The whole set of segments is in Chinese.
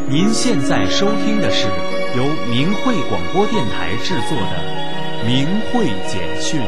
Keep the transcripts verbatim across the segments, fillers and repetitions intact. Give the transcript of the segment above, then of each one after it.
您现在收听的是由明慧广播电台制作的《明慧简讯》。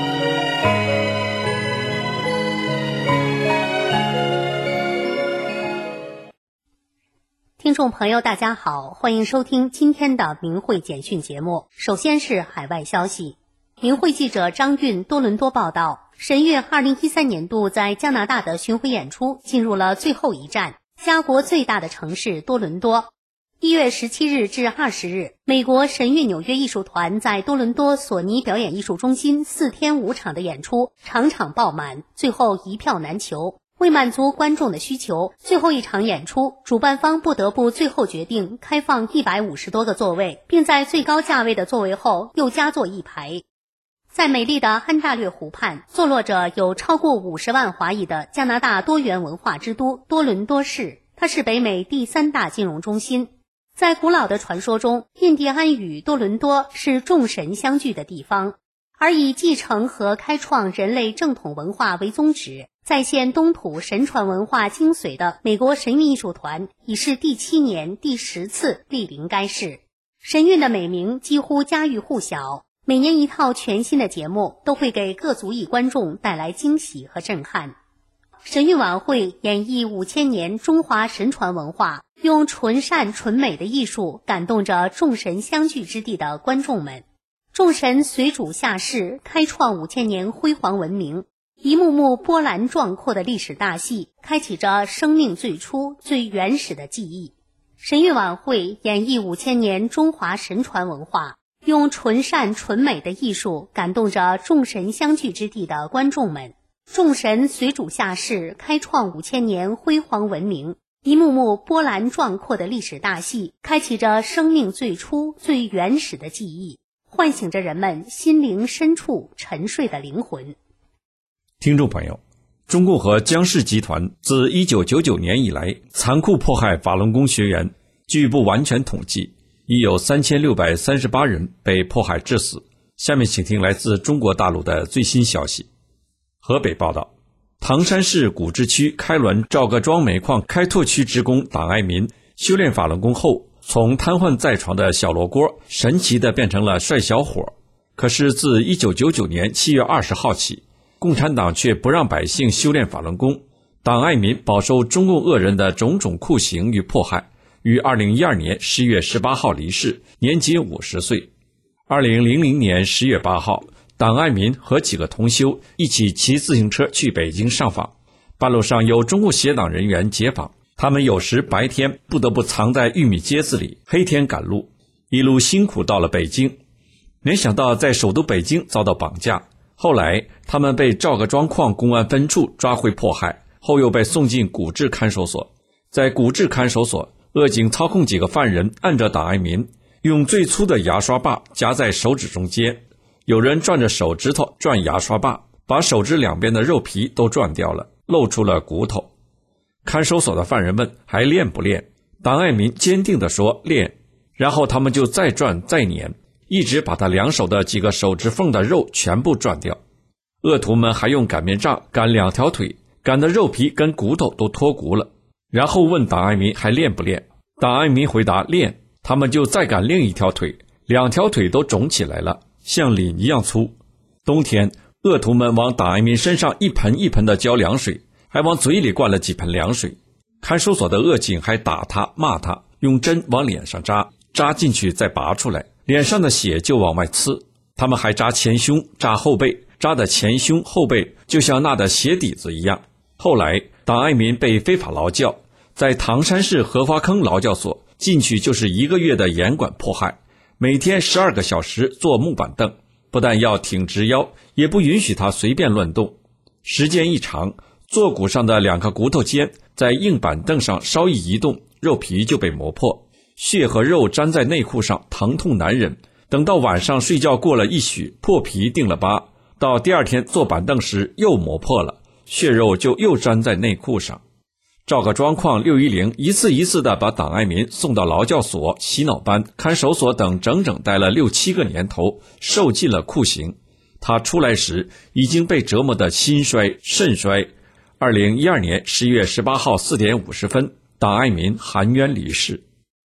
听众朋友大家好，欢迎收听今天的明慧简讯节目。首先是海外消息。明慧记者张韵多伦多报道，神乐二零一三年度在加拿大的巡回演出进入了最后一站，加国最大的城市多伦多。一月十七日至二十日，美国神韵纽约艺术团在多伦多索尼表演艺术中心四天五场的演出，场场爆满，最后一票难求。为满足观众的需求，最后一场演出，主办方不得不最后决定开放一百五十多个座位，并在最高价位的座位后又加座一排。在美丽的安大略湖畔，坐落着有超过五十万华裔的加拿大多元文化之都多伦多市，它是北美第三大金融中心。在古老的传说中，印第安语多伦多是众神相聚的地方，而以继承和开创人类正统文化为宗旨，再现东土神传文化精髓的美国神韵艺术团已是第七年第十次莅临该市。神韵的美名几乎家喻户晓，每年一套全新的节目都会给各族裔观众带来惊喜和震撼。神韵晚会演绎五千年中华神传文化，用纯善纯美的艺术感动着众神相聚之地的观众们。众神随主下世，开创五千年辉煌文明，一幕幕波澜壮阔的历史大戏，开启着生命最初最原始的记忆。神韵晚会演绎五千年中华神传文化，用纯善纯美的艺术感动着众神相聚之地的观众们。众神随主下世，开创五千年辉煌文明，一幕幕波澜壮阔的历史大戏，开启着生命最初最原始的记忆，唤醒着人们心灵深处沉睡的灵魂。 听众朋友，中共和江氏集团自一九九九年以来残酷迫害法轮功学员，据不完全统计，已有三千六百三十八人被迫害致死。下面请听来自中国大陆的最新消息。河北报道，唐山市古治区开滦赵各庄煤矿开拓区职工党爱民修炼法轮功后，从瘫痪在床的小罗锅神奇地变成了帅小伙。可是自一九九九年七月二十号起，共产党却不让百姓修炼法轮功，党爱民饱受中共恶人的种种酷刑与迫害，于二零一二年十月十八号离世，年仅五十岁。二零零零年十月八号，党爱民和几个同修一起骑自行车去北京上访，半路上有中共协党人员截访，他们有时白天不得不藏在玉米秸子里，黑天赶路，一路辛苦到了北京。没想到在首都北京遭到绑架，后来他们被赵各庄矿公安分处抓回迫害，后又被送进古治看守所。在古治看守所，恶警操控几个犯人按着党爱民，用最粗的牙刷把夹在手指中间，有人转着手指头转牙刷把，把手指两边的肉皮都转掉了，露出了骨头。看守所的犯人问还练不练，党爱民坚定地说练，然后他们就再转再捻，一直把他两手的几个手指缝的肉全部转掉。恶徒们还用擀面杖擀两条腿，擀的肉皮跟骨头都脱骨了，然后问党爱民还练不练，党爱民回答练，他们就再擀另一条腿，两条腿都肿起来了，像鳞一样粗。冬天，恶徒们往党爱民身上一盆一盆的浇凉水，还往嘴里灌了几盆凉水。看守所的恶警还打他骂他，用针往脸上扎，扎进去再拔出来，脸上的血就往外呲。他们还扎前胸扎后背，扎的前胸后背就像纳的鞋底子一样。后来党爱民被非法劳教，在唐山市荷花坑劳教所，进去就是一个月的严管迫害，每天十二个小时坐木板凳，不但要挺直腰，也不允许他随便乱动。时间一长，坐骨上的两个骨头尖在硬板凳上稍一移动，肉皮就被磨破，血和肉粘在内裤上，疼痛难忍。等到晚上睡觉过了一宿，破皮定了疤，到第二天坐板凳时又磨破了，血肉就又粘在内裤上。赵各庄矿六一零一次一次地把党爱民送到劳教所、洗脑班、看守所等，整整待了六七个年头，受尽了酷刑。他出来时已经被折磨得心衰肾衰。二零一二年十月十八号四点五十分，党爱民含冤离世。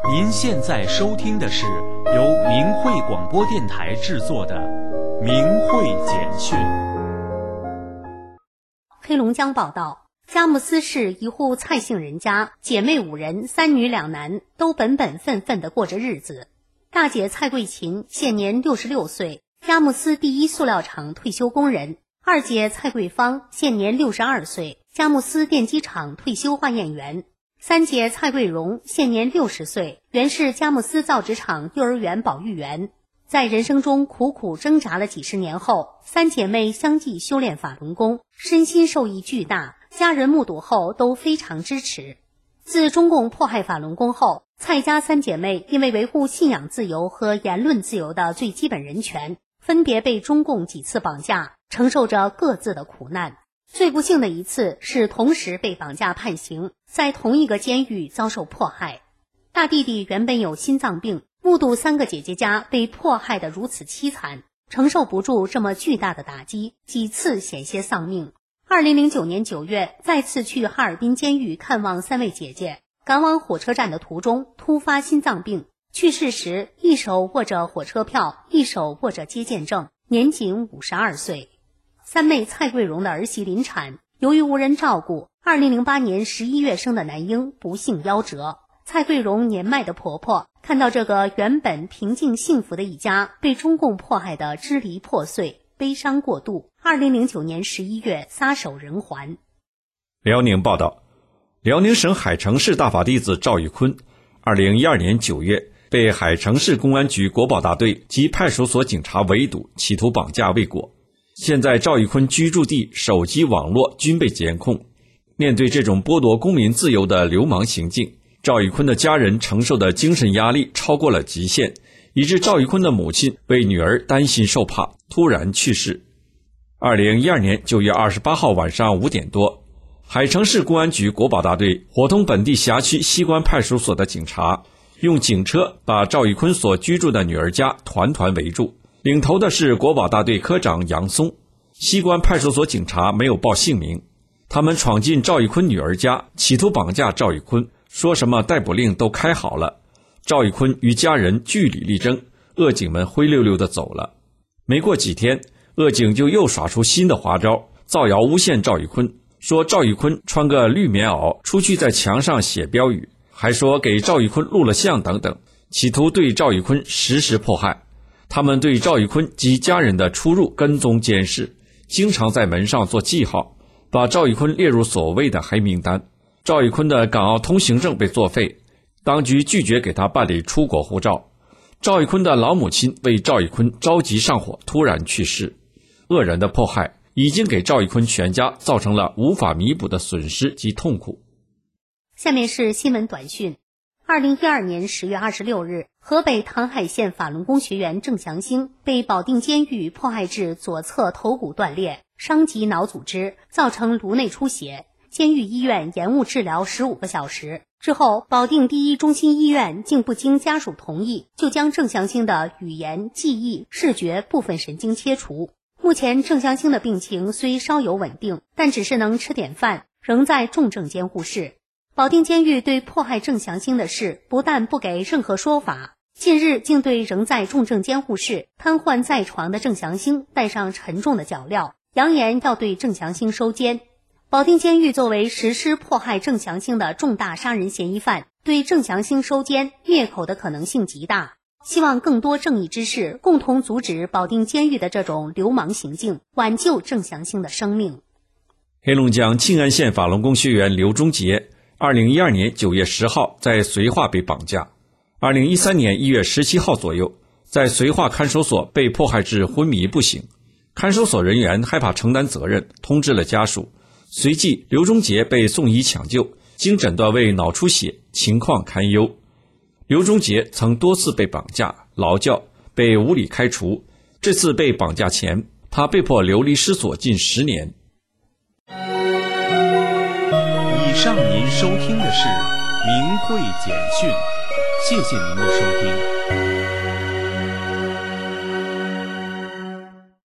您现在收听的是由明慧广播电台制作的《明慧简讯》。 黑龙江报道，佳木斯市一户蔡姓人家，姐妹五人，三女两男，都本本分分地过着日子。大姐蔡桂琴现年六十六岁，佳木斯第一塑料厂退休工人；二姐蔡桂芳现年六十二岁，佳木斯电机厂退休化验员；三姐蔡桂荣现年六十岁，原是佳木斯造纸厂幼儿园保育员。在人生中苦苦挣扎了几十年后，三姐妹相继修炼法轮功，身心受益巨大，家人目睹后都非常支持。自中共迫害法轮功后，蔡家三姐妹因为维护信仰自由和言论自由的最基本人权，分别被中共几次绑架，承受着各自的苦难。最不幸的一次是同时被绑架判刑，在同一个监狱遭受迫害。大弟弟原本有心脏病，目睹三个姐姐家被迫害得如此凄惨，承受不住这么巨大的打击，几次险些丧命。二零零九年九月，再次去哈尔滨监狱看望三位姐姐，赶往火车站的途中突发心脏病，去世时一手握着火车票，一手握着接见证，年仅五十二岁。三妹蔡桂荣的儿媳临产，由于无人照顾，二零零八年十一月生的男婴不幸夭折。蔡桂荣年迈的婆婆看到这个原本平静幸福的一家被中共迫害得支离破碎，悲伤过度，二零零九年十一月撒手人寰。 辽宁报道，辽宁省海城市大法弟子赵玉坤二零一二年九月被海城市公安局国保大队及派出所警察围堵，企图绑架未果。现在赵玉坤居住地、手机、网络均被监控。面对这种剥夺公民自由的流氓行径，赵玉坤的家人承受的精神压力超过了极限，以致赵玉坤的母亲为女儿担心受怕，突然去世。二零一二年九月二十八号晚上五点多，海城市公安局国保大队伙同本地辖区西关派出所的警察，用警车把赵玉坤所居住的女儿家团团围住，领头的是国保大队科长杨松。西关派出所警察没有报姓名，他们闯进赵玉坤女儿家，企图绑架赵玉坤，说什么逮捕令都开好了。赵玉坤与家人据理力争，恶警们灰溜溜地走了。没过几天，恶警就又耍出新的花招，造谣诬陷赵玉坤，说赵玉坤穿个绿棉袄出去在墙上写标语，还说给赵玉坤录了像等等，企图对赵玉坤实施迫害。他们对赵玉坤及家人的出入跟踪监视，经常在门上做记号，把赵玉坤列入所谓的黑名单。赵玉坤的港澳通行证被作废，当局拒绝给他办理出国护照。赵玉坤的老母亲为赵玉坤着急上火，突然去世。恶人的迫害已经给赵玉坤全家造成了无法弥补的损失及痛苦。 下面是新闻短讯。二零一二年十月二十六日，河北唐海县法轮功学员郑祥兴被保定监狱迫害致左侧头骨断裂，伤及脑组织，造成颅内出血。监狱医院延误治疗十五个小时之后，保定第一中心医院竟不经家属同意，就将郑祥兴的语言、记忆、视觉部分神经切除。目前郑祥兴的病情虽稍有稳定，但只是能吃点饭，仍在重症监护室。保定监狱对迫害郑祥兴的事不但不给任何说法，近日竟对仍在重症监护室瘫痪在床的郑祥兴带上沉重的脚镣，扬言要对郑祥兴收监。保定监狱作为实施迫害郑祥兴的重大杀人嫌疑犯，对郑祥兴收监灭口的可能性极大，希望更多正义之士共同阻止保定监狱的这种流氓行径，挽救郑祥兴的生命。 黑龙江庆安县法轮功学员刘忠杰二零一二年九月十号在绥化被绑架，二零一三年一月十七号左右，在绥化看守所被迫害至昏迷不醒。看守所人员害怕承担责任，通知了家属。随即刘忠杰被送医抢救，经诊断为脑出血，情况堪忧。刘忠杰曾多次被绑架、劳教，被无理开除。这次被绑架前，他被迫流离失所近十年。 以上您收听的是明慧简讯，谢谢您的收听。